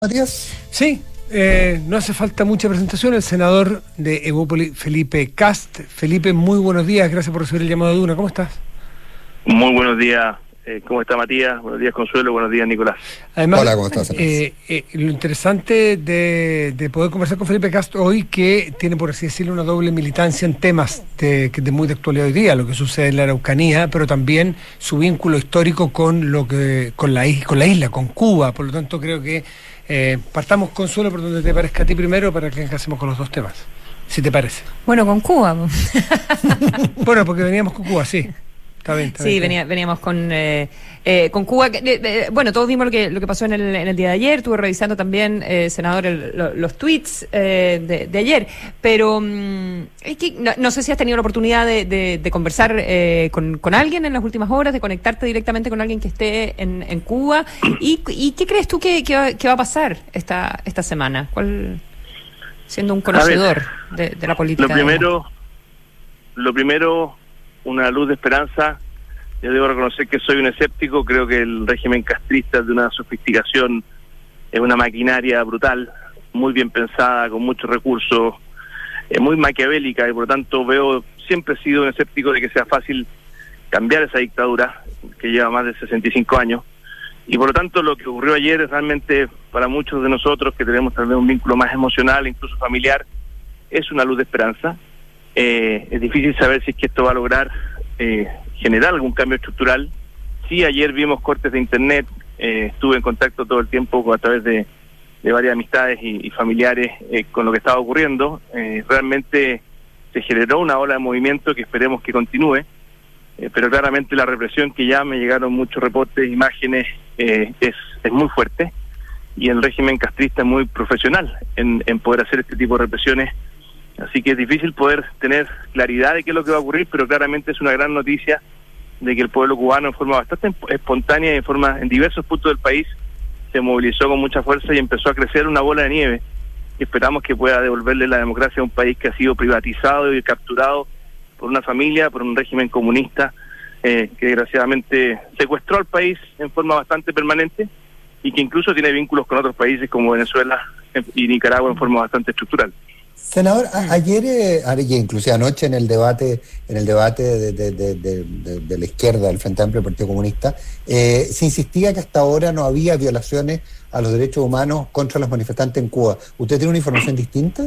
Matías. Sí, no hace falta mucha presentación. El senador de Evópolis, Felipe Kast. Felipe, muy buenos días. Gracias por recibir el llamado de Duna. ¿Cómo estás? Muy buenos días. ¿Cómo está Matías? Buenos días, Consuelo. Buenos días, Nicolás. Además, hola, ¿cómo estás? Lo interesante de poder conversar con Felipe Kast hoy, que tiene, por así decirlo, una doble militancia en temas de muy de actualidad hoy día, lo que sucede en la Araucanía, pero también su vínculo histórico con la isla, con Cuba. Por lo tanto, creo que partamos, Consuelo, por donde te parezca a ti primero, para que encajemos con los dos temas, si te parece. Bueno, con Cuba. Bueno, porque veníamos con Cuba, sí. Está bien, sí, veníamos con Cuba. Bueno, todos vimos lo que pasó en el día de ayer. Estuve revisando también, senador, los tweets de ayer. Pero es que no sé si has tenido la oportunidad de conversar con alguien en las últimas horas, de conectarte directamente con alguien que esté en Cuba. ¿Y qué crees tú que va a pasar esta semana? Siendo un conocedor de la política. Lo primero, una luz de esperanza. Yo debo reconocer que soy un escéptico. Creo que el régimen castrista es de una sofisticación, es una maquinaria brutal, muy bien pensada, con muchos recursos, muy maquiavélica, y por lo tanto siempre he sido un escéptico de que sea fácil cambiar esa dictadura que lleva más de 65 años. Y por lo tanto lo que ocurrió ayer es realmente, para muchos de nosotros que tenemos tal vez un vínculo más emocional, incluso familiar, es una luz de esperanza. Es difícil saber si es que esto va a lograr generar algún cambio estructural. Sí, ayer vimos cortes de internet, estuve en contacto todo el tiempo a través de varias amistades y familiares con lo que estaba ocurriendo. Realmente se generó una ola de movimiento que esperemos que continúe, pero claramente la represión, que ya me llegaron muchos reportes, imágenes, es muy fuerte, y el régimen castrista es muy profesional en poder hacer este tipo de represiones. Así que es difícil poder tener claridad de qué es lo que va a ocurrir, pero claramente es una gran noticia de que el pueblo cubano, en forma bastante espontánea y en diversos puntos del país, se movilizó con mucha fuerza y empezó a crecer una bola de nieve, y esperamos que pueda devolverle la democracia a un país que ha sido privatizado y capturado por una familia, por un régimen comunista que desgraciadamente secuestró al país en forma bastante permanente, y que incluso tiene vínculos con otros países como Venezuela y Nicaragua en forma bastante estructural. Senador, ayer, inclusive anoche en el debate de la izquierda, del Frente Amplio del Partido Comunista, se insistía que hasta ahora no había violaciones a los derechos humanos contra los manifestantes en Cuba. ¿Usted tiene una información distinta?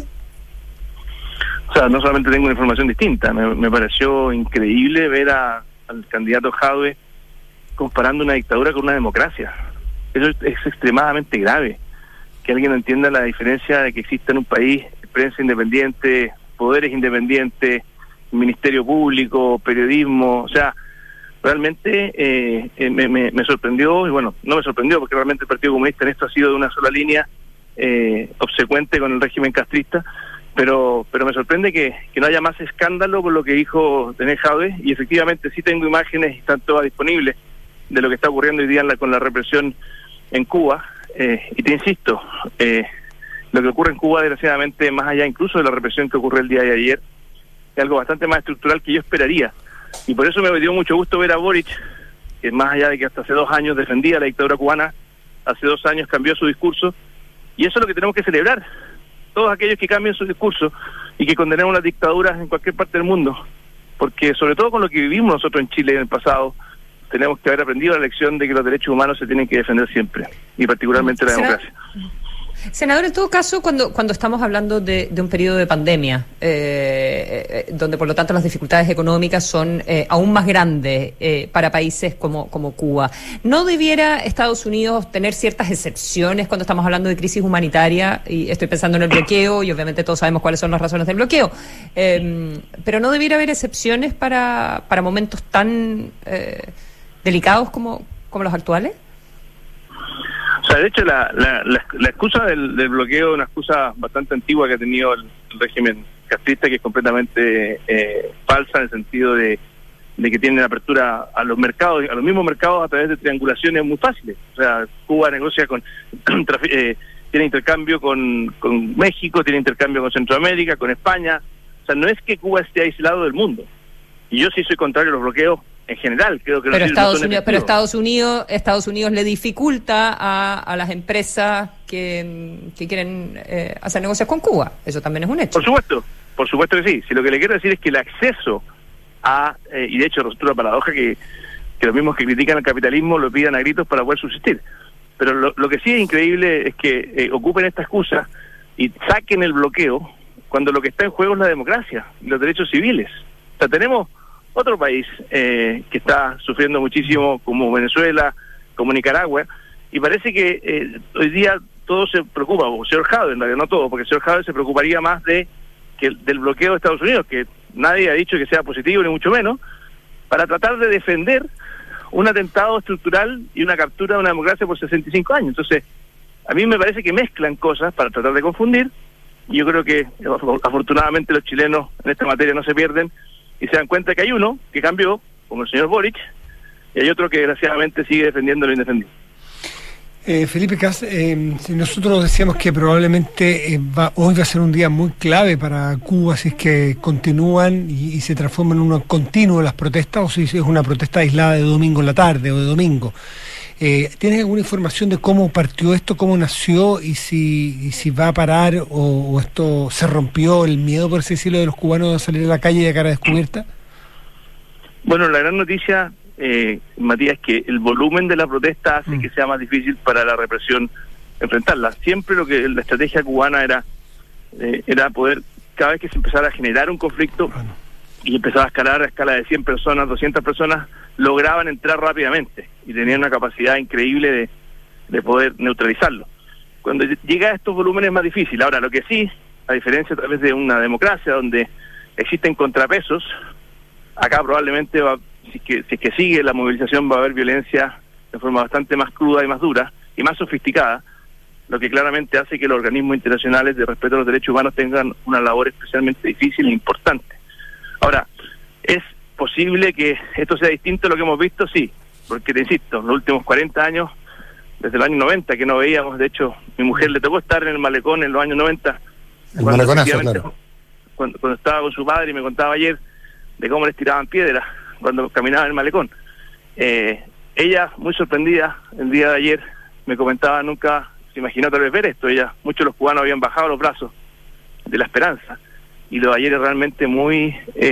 O sea, no solamente tengo una información distinta, me pareció increíble ver al candidato Jadwe comparando una dictadura con una democracia. Eso es extremadamente grave, que alguien entienda la diferencia de que existe en un país prensa independiente, poderes independientes, ministerio público, periodismo. O sea, realmente me sorprendió, y bueno, no me sorprendió porque realmente el Partido Comunista en esto ha sido de una sola línea, obsecuente con el régimen castrista, pero me sorprende que no haya más escándalo con lo que dijo René Jadwe, y efectivamente sí tengo imágenes y están todas disponibles de lo que está ocurriendo hoy día con la represión en Cuba, y te insisto, lo que ocurre en Cuba, desgraciadamente, más allá incluso de la represión que ocurrió el día de ayer, es algo bastante más estructural que yo esperaría. Y por eso me dio mucho gusto ver a Boric, que más allá de que hasta hace 2 años defendía la dictadura cubana, hace 2 años cambió su discurso, y eso es lo que tenemos que celebrar. Todos aquellos que cambien su discurso y que condenemos las dictaduras en cualquier parte del mundo, porque sobre todo con lo que vivimos nosotros en Chile en el pasado, tenemos que haber aprendido la lección de que los derechos humanos se tienen que defender siempre, y particularmente la democracia. Senador, en todo caso, cuando estamos hablando de un periodo de pandemia, donde por lo tanto las dificultades económicas son aún más grandes para países como Cuba, ¿no debiera Estados Unidos tener ciertas excepciones cuando estamos hablando de crisis humanitaria? Y estoy pensando en el bloqueo, y obviamente todos sabemos cuáles son las razones del bloqueo, pero ¿no debiera haber excepciones para momentos tan delicados como los actuales? O sea, de hecho, la excusa del bloqueo es una excusa bastante antigua que ha tenido el régimen castrista, que es completamente falsa, en el sentido de que tienen apertura a los mercados, a los mismos mercados, a través de triangulaciones muy fáciles. O sea, Cuba negocia tiene intercambio con México, tiene intercambio con Centroamérica, con España. O sea, no es que Cuba esté aislado del mundo. Y yo sí soy contrario a los bloqueos en general, creo que pero Estados Unidos le dificulta a las empresas que quieren hacer negocios con Cuba. Eso también es un hecho. Por supuesto que sí. Si lo que le quiero decir es que el acceso a, y de hecho resulta una paradoja que los mismos que critican el capitalismo lo pidan a gritos para poder subsistir. Pero lo que sí es increíble es que ocupen esta excusa y saquen el bloqueo cuando lo que está en juego es la democracia y los derechos civiles. O sea, tenemos otro país que está sufriendo muchísimo, como Venezuela, como Nicaragua, y parece que hoy día todo se preocupa, o el señor Jadwe, en realidad no todo, porque el señor Jadwe se preocuparía más del bloqueo de Estados Unidos, que nadie ha dicho que sea positivo, ni mucho menos, para tratar de defender un atentado estructural y una captura de una democracia por 65 años. Entonces, a mí me parece que mezclan cosas para tratar de confundir, y yo creo que afortunadamente los chilenos en esta materia no se pierden, y se dan cuenta que hay uno que cambió, como el señor Boric, y hay otro que desgraciadamente sigue defendiendo lo indefendible. Felipe Cas, nosotros decíamos que probablemente hoy va a ser un día muy clave para Cuba si es que continúan y se transforman en uno continuo las protestas, o si es una protesta aislada de domingo en la tarde o de domingo. ¿Tienes alguna información de cómo partió esto, cómo nació y si va a parar o esto se rompió el miedo, por así decirlo, de los cubanos a salir a la calle de cara descubierta? Bueno, la gran noticia, Matías, que el volumen de la protesta hace que sea más difícil para la represión enfrentarla. Siempre la estrategia cubana era poder, cada vez que se empezara a generar un conflicto y empezaba a escalar a escala de 100 personas, 200 personas, lograban entrar rápidamente y tenían una capacidad increíble de poder neutralizarlo. Cuando llega a estos volúmenes es más difícil. Ahora, lo que sí, a diferencia a través de una democracia donde existen contrapesos, acá probablemente si es que sigue la movilización, va a haber violencia de forma bastante más cruda y más dura y más sofisticada, lo que claramente hace que los organismos internacionales de respeto a los derechos humanos tengan una labor especialmente difícil e importante. Ahora, ¿es posible que esto sea distinto a lo que hemos visto? Sí, porque te insisto, los últimos 40 años, desde el año 90 que no veíamos, de hecho, mi mujer le tocó estar en el malecón en los años 90, Maleconazo, claro. Cuando estaba con su padre y me contaba ayer de cómo les tiraban piedras cuando caminaba en el malecón. Ella, muy sorprendida, el día de ayer me comentaba, nunca se imaginó tal vez ver esto. Muchos de los cubanos habían bajado los brazos de la esperanza, y lo de ayer es realmente muy,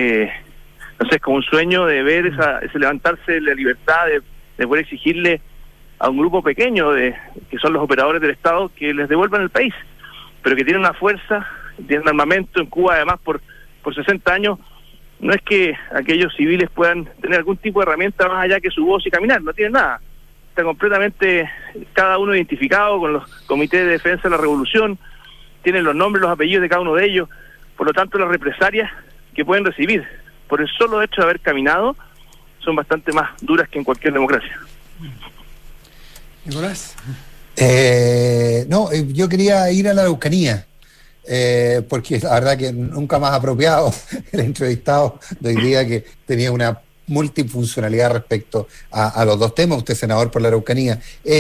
no sé, es como un sueño de ver ese levantarse de la libertad, de poder exigirle a un grupo pequeño que son los operadores del Estado que les devuelvan el país, pero que tienen una fuerza, tienen armamento en Cuba, además por 60 años. No es que aquellos civiles puedan tener algún tipo de herramienta más allá que su voz y caminar, no tienen nada. Está completamente cada uno identificado con los comités de defensa de la revolución, tienen los nombres, los apellidos de cada uno de ellos, por lo tanto las represalias que pueden recibir por el solo hecho de haber caminado son bastante más duras que en cualquier democracia. Nicolás. Yo quería ir a la Araucanía. Porque la verdad que nunca más apropiado el entrevistado de hoy día, que tenía una multifuncionalidad respecto a los dos temas. Usted es senador por la Araucanía.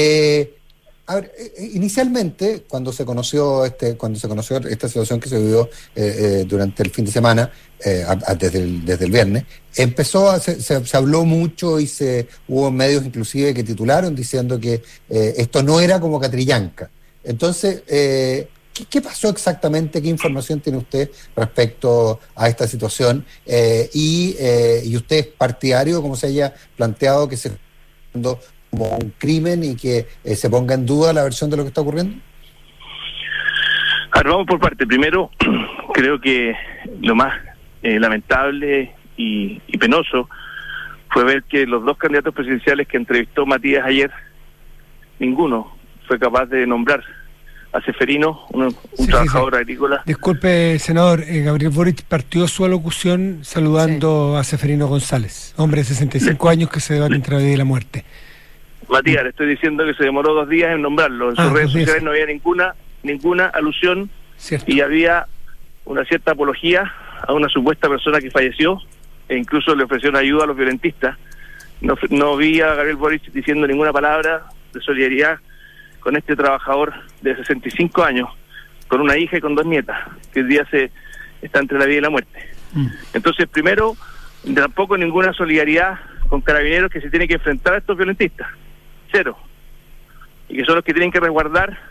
Inicialmente, cuando se conoció esta situación que se vivió durante el fin de semana, desde el viernes, se habló mucho y hubo medios inclusive que titularon diciendo que esto no era como Catrillanca. Entonces, ¿qué pasó exactamente? ¿Qué información tiene usted respecto a esta situación? Y usted es partidario, como se haya planteado, que se está haciendo como un crimen y que se ponga en duda la versión de lo que está ocurriendo. Ahora, vamos por parte. Primero, creo que lo más lamentable y penoso fue ver que los dos candidatos presidenciales que entrevistó Matías ayer, ninguno fue capaz de nombrar a Ceferino, un trabajador agrícola. Disculpe, senador, Gabriel Boric partió su alocución saludando a Ceferino González, hombre de 65 años que se debate entre la vida y la muerte. Matías, le estoy diciendo que se demoró 2 días en nombrarlo. En sus redes sociales no había ninguna alusión. Cierto. Y había una cierta apología a una supuesta persona que falleció, e incluso le ofrecieron ayuda a los violentistas. No vi a Gabriel Boric diciendo ninguna palabra de solidaridad con este trabajador de 65 años, con una hija y con 2 nietas, que hoy día está entre la vida y la muerte. Entonces, primero, tampoco ninguna solidaridad con carabineros que se tienen que enfrentar a estos violentistas. 0. Y que son los que tienen que resguardar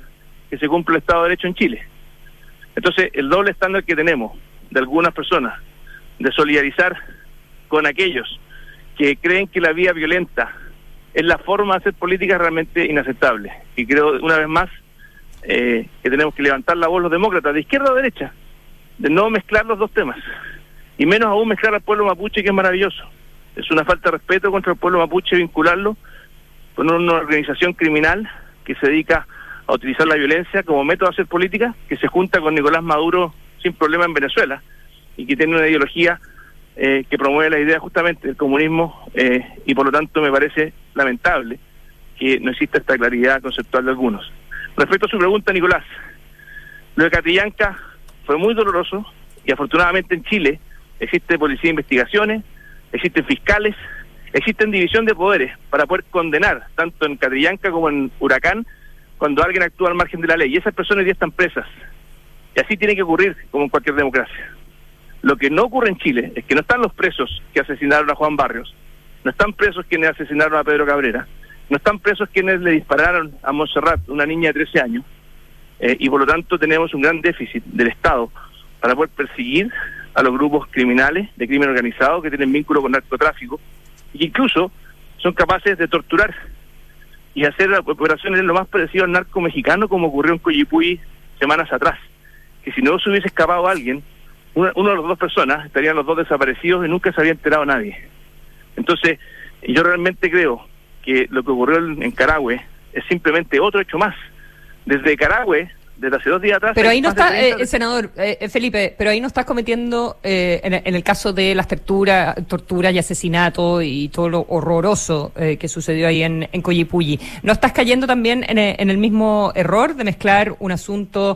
que se cumpla el Estado de Derecho en Chile. Entonces, el doble estándar que tenemos de algunas personas de solidarizar con aquellos que creen que la vía violenta es la forma de hacer política realmente inaceptable. Y creo, una vez más, que tenemos que levantar la voz los demócratas, de izquierda o derecha, de no mezclar los dos temas, y menos aún mezclar al pueblo mapuche, que es maravilloso. Es una falta de respeto contra el pueblo mapuche vincularlo con una organización criminal que se dedica a utilizar la violencia como método de hacer política, que se junta con Nicolás Maduro sin problema en Venezuela, y que tiene una ideología que promueve la idea justamente del comunismo, y por lo tanto me parece lamentable que no exista esta claridad conceptual de algunos. Respecto a su pregunta, Nicolás, lo de Catrillanca fue muy doloroso, y afortunadamente en Chile existe policía de investigaciones, existen fiscales, existen división de poderes para poder condenar, tanto en Catrillanca como en Huracán, cuando alguien actúa al margen de la ley, y esas personas ya están presas. Y así tiene que ocurrir, como en cualquier democracia. Lo que no ocurre en Chile es que no están los presos que asesinaron a Juan Barrios, no están presos quienes asesinaron a Pedro Cabrera, no están presos quienes le dispararon a Montserrat, una niña de 13 años, y por lo tanto tenemos un gran déficit del Estado para poder perseguir a los grupos criminales de crimen organizado que tienen vínculo con narcotráfico, y que incluso son capaces de torturar y hacer operaciones lo más parecido al narco mexicano, como ocurrió en Coyipulli semanas atrás, que si no se hubiese escapado alguien, uno de las dos personas estarían los dos desaparecidos y nunca se había enterado nadie. Entonces, yo realmente creo que lo que ocurrió en Carahue es simplemente otro hecho más. Desde Carahue, desde hace 2 días atrás... Pero ahí no está, senador Felipe, pero ahí no estás cometiendo, en el caso de las torturas y asesinato y todo lo horroroso que sucedió ahí en Coyipulli, ¿no estás cayendo también en el mismo error de mezclar un asunto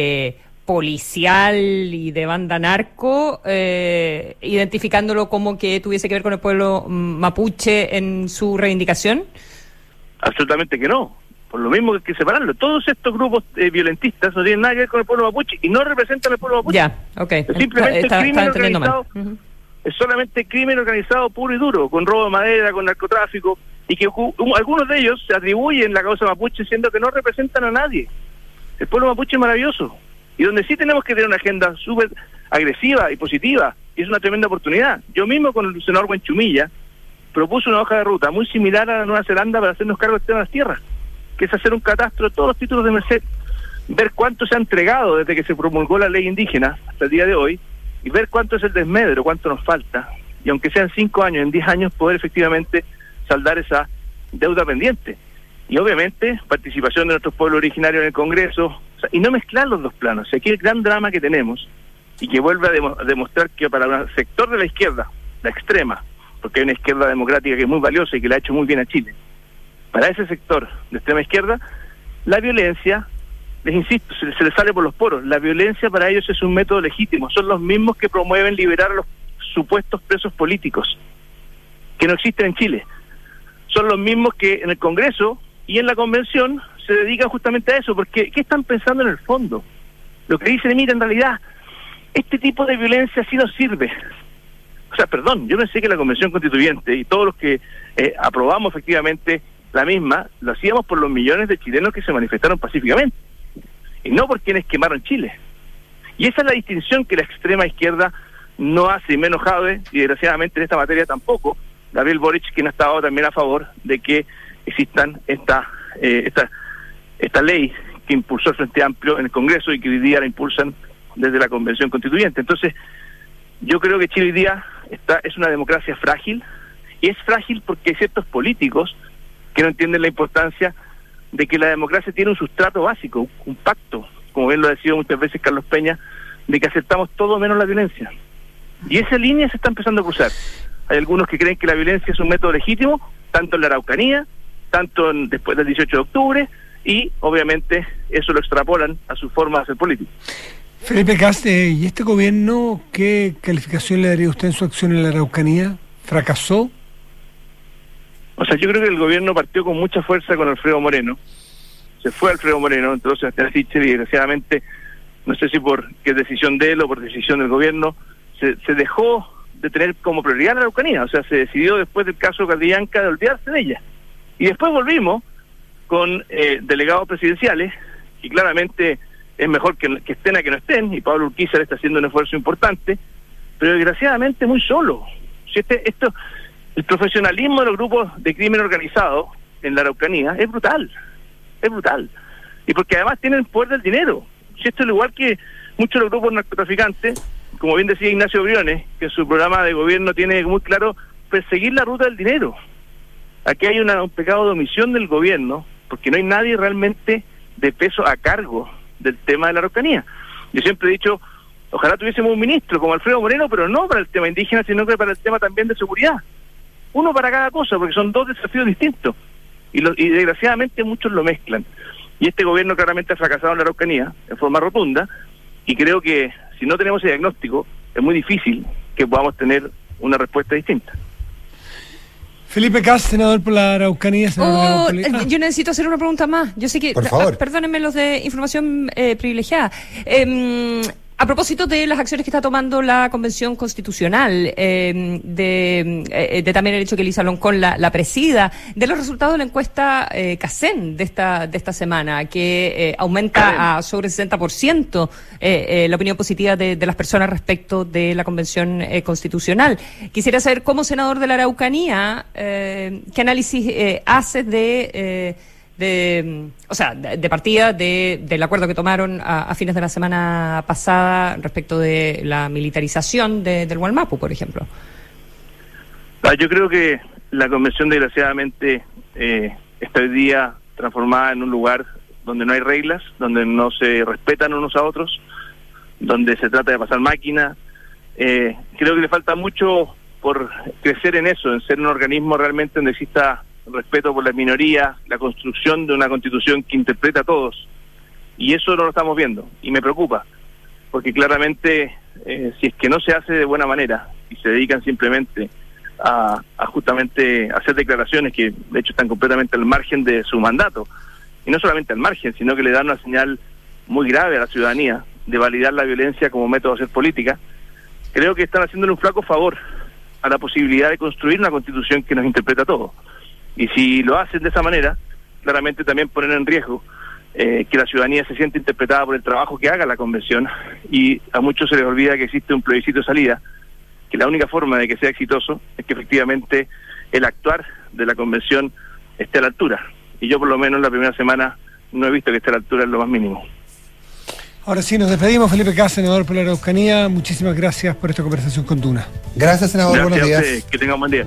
policial y de banda narco, identificándolo como que tuviese que ver con el pueblo mapuche en su reivindicación? Absolutamente que no. Por lo mismo que hay que separarlo. Todos estos grupos violentistas no tienen nada que ver con el pueblo mapuche y no representan al pueblo mapuche. Ya, ok. Es simplemente el crimen organizado. Es solamente crimen organizado puro y duro, con robo de madera, con narcotráfico, y que algunos de ellos se atribuyen la causa mapuche siendo que no representan a nadie. El pueblo mapuche es maravilloso, y donde sí tenemos que tener una agenda súper agresiva y positiva, y es una tremenda oportunidad. Yo mismo, con el senador Huenchumilla, propuse una hoja de ruta muy similar a la Nueva Zelanda para hacernos cargo del tema de las tierras, que es hacer un catastro de todos los títulos de merced, ver cuánto se ha entregado desde que se promulgó la ley indígena hasta el día de hoy, y ver cuánto es el desmedro, cuánto nos falta, y aunque sean 5 años, en 10 años poder efectivamente saldar esa deuda pendiente. Y obviamente participación de nuestros pueblos originarios en el Congreso, y no mezclar los dos planos. Aquí el gran drama que tenemos, y que vuelve a demostrar que para un sector de la izquierda, la extrema, porque hay una izquierda democrática que es muy valiosa y que le ha hecho muy bien a Chile, para ese sector de extrema izquierda, la violencia, les insisto, se les sale por los poros. La violencia para ellos es un método legítimo. Son los mismos que promueven liberar a los supuestos presos políticos, que no existen en Chile. Son los mismos que en el Congreso y en la Convención se dedican justamente a eso, porque ¿qué están pensando en el fondo? Lo que dicen, mira, en realidad, este tipo de violencia sí nos sirve. O sea, perdón, yo pensé que la Convención Constituyente y todos los que aprobamos efectivamente la misma, lo hacíamos por los millones de chilenos que se manifestaron pacíficamente, y no por quienes quemaron Chile. Y esa es la distinción que la extrema izquierda no hace, y menos Jadwe, y desgraciadamente en esta materia tampoco, Gabriel Boric, quien ha estado también a favor de que existan esta ley que impulsó el Frente Amplio en el Congreso y que hoy día la impulsan desde la Convención Constituyente. Entonces, yo creo que Chile hoy día es una democracia frágil, y es frágil porque hay ciertos políticos que no entienden la importancia de que la democracia tiene un sustrato básico, un pacto, como bien lo ha decidido muchas veces Carlos Peña, de que aceptamos todo menos la violencia. Y esa línea se está empezando a cruzar. Hay algunos que creen que la violencia es un método legítimo, tanto en la Araucanía, tanto después del 18 de octubre, y obviamente eso lo extrapolan a su forma de hacer política. Felipe Caste, ¿y este gobierno qué calificación le daría usted en su acción en la Araucanía? ¿Fracasó? O sea, yo creo que el gobierno partió con mucha fuerza con Alfredo Moreno. Se fue Alfredo Moreno, entonces Sebastián Sichel, y desgraciadamente, no sé si por qué decisión de él o por decisión del gobierno, se dejó de tener como prioridad la Araucanía. O sea, se decidió después del caso Catrillanca de olvidarse de ella. Y después volvimos con delegados presidenciales que claramente es mejor que estén a que no estén, y Pablo Urquiza está haciendo un esfuerzo importante, pero desgraciadamente muy solo. Si el profesionalismo de los grupos de crimen organizado en la Araucanía es brutal, y porque además tienen poder del dinero. Si esto es igual que muchos de los grupos narcotraficantes, como bien decía Ignacio Briones, que en su programa de gobierno tiene muy claro perseguir la ruta del dinero. Aquí hay un pecado de omisión del gobierno, porque no hay nadie realmente de peso a cargo del tema de la Araucanía. Yo siempre he dicho, ojalá tuviésemos un ministro como Alfredo Moreno, pero no para el tema indígena, sino que para el tema también de seguridad. Uno para cada cosa, porque son dos desafíos distintos. Y desgraciadamente muchos lo mezclan. Y este gobierno claramente ha fracasado en la Araucanía, en forma rotunda, y creo que si no tenemos ese diagnóstico, es muy difícil que podamos tener una respuesta distinta. Felipe Kast, senador por la Araucanía. Yo necesito hacer una pregunta más. Yo sé que, por favor. Perdónenme los de información privilegiada. A propósito de las acciones que está tomando la Convención Constitucional, de también el hecho que Elisa Loncón la presida, de los resultados de la encuesta CACEN de esta semana, que aumenta a sobre 60% la opinión positiva de las personas respecto de la Convención Constitucional. Quisiera saber, como senador de la Araucanía, ¿qué análisis haces de partida del acuerdo que tomaron a fines de la semana pasada respecto de la militarización del Gualmapu, por ejemplo? Yo creo que la convención, desgraciadamente, está hoy día transformada en un lugar donde no hay reglas, donde no se respetan unos a otros, donde se trata de pasar máquina. Creo que le falta mucho por crecer en eso, en ser un organismo realmente donde exista respeto por las minorías, la construcción de una constitución que interpreta a todos, y eso no lo estamos viendo, y me preocupa, porque claramente si es que no se hace de buena manera y se dedican simplemente a justamente hacer declaraciones que de hecho están completamente al margen de su mandato, y no solamente al margen, sino que le dan una señal muy grave a la ciudadanía de validar la violencia como método de hacer política, creo que están haciéndole un flaco favor a la posibilidad de construir una constitución que nos interpreta a todos. Y si lo hacen de esa manera, claramente también ponen en riesgo que la ciudadanía se siente interpretada por el trabajo que haga la convención, y a muchos se les olvida que existe un plebiscito de salida, que la única forma de que sea exitoso es que efectivamente el actuar de la convención esté a la altura. Y yo por lo menos la primera semana no he visto que esté a la altura en lo más mínimo. Ahora sí, nos despedimos. Felipe Kast, senador por la Araucanía. Muchísimas gracias por esta conversación con Duna. Gracias, senador. Gracias, buenos días. Que tengan un buen día.